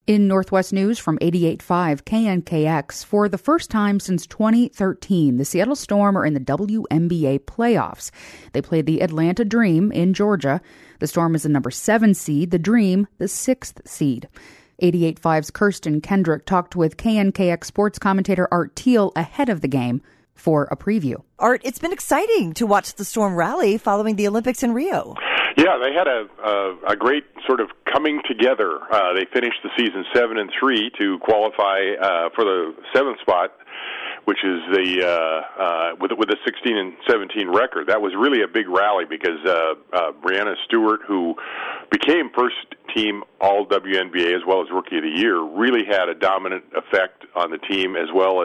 In Northwest News from 88.5 KNKX, for the first time since 2013, the Seattle Storm are in the WNBA playoffs. They played the Atlanta Dream in Georgia. The Storm is the number 7 seed, the Dream the 6th seed. 88.5's Kirsten Kendrick talked with KNKX sports commentator Art Teal ahead of the game for a preview. Art, it's been exciting to watch the Storm rally following the Olympics in Rio. Yeah, they had a great sort of coming together. They finished the season 7-3 to qualify for the 7th spot, which is the with a 16-17 record. That was really a big rally because Breanna Stewart, who became first team All WNBA as well as Rookie of the Year, really had a dominant effect on the team, as well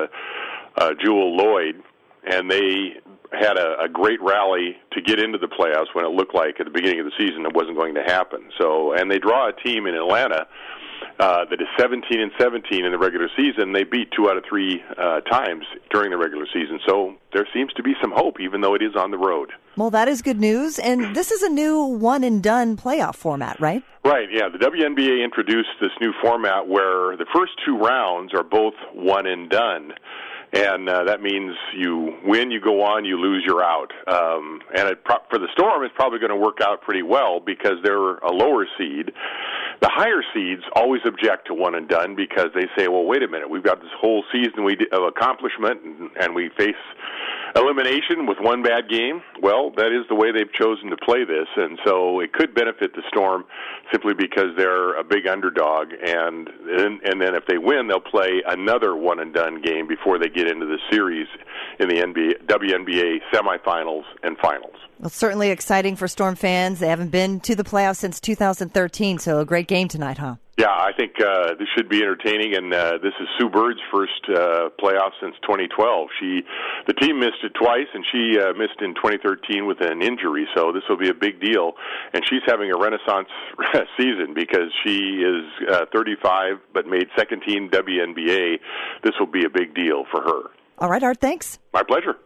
as Jewel Lloyd, and they had a great rally to get into the playoffs when it looked like at the beginning of the season it wasn't going to happen. So, and they draw a team in Atlanta that is 17-17 in the regular season. They beat 2 out of 3 times during the regular season. So there seems to be some hope, even though it is on the road. Well, that is good news. And this is a new one-and-done playoff format, right? Right, yeah. The WNBA introduced this new format where the first 2 rounds are both one and done. And that means you win, you go on, you lose, you're out. And for the Storm, it's probably going to work out pretty well because they're a lower seed. The higher seeds always object to one and done because they say, well, wait a minute, we've got this whole season of accomplishment, and we face elimination with one bad game. Well, that is the way they've chosen to play this, and so it could benefit the Storm simply because they're a big underdog, and then if they win, they'll play another one-and-done game before they get into the series in the WNBA semifinals and finals. Well, certainly exciting for Storm fans. They haven't been to the playoffs since 2013, so a great game tonight, huh? Yeah, I think this should be entertaining, and this is Sue Bird's first playoff since 2012. The team missed it twice, and she missed in 2013 with an injury, so this will be a big deal. And she's having a renaissance season because she is 35 but made second team WNBA. This will be a big deal for her. All right, Art, thanks. My pleasure.